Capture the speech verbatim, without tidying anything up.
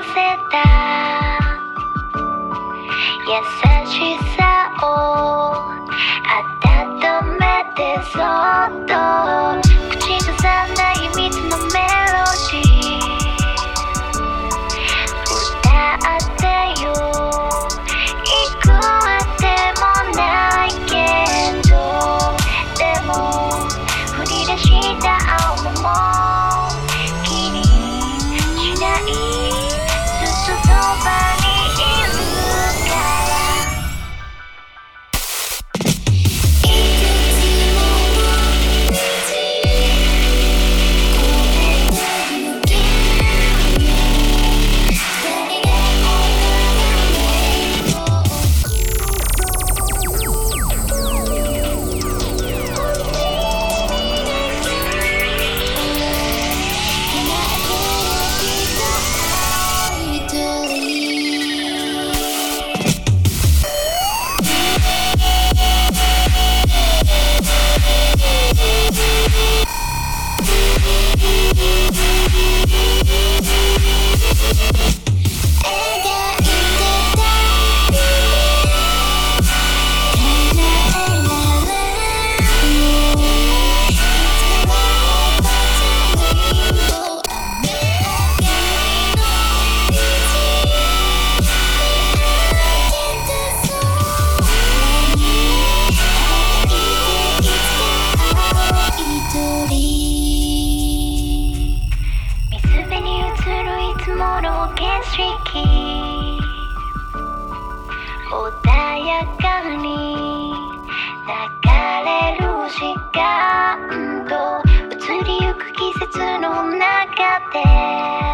せた優しさを温めてそっと口ずさんだ秘密のメロディー歌ってよいくらでもないけどでも降り出した青も気にしないずっとそばにいるから穏やかに流れる時間と移りゆく季節の中で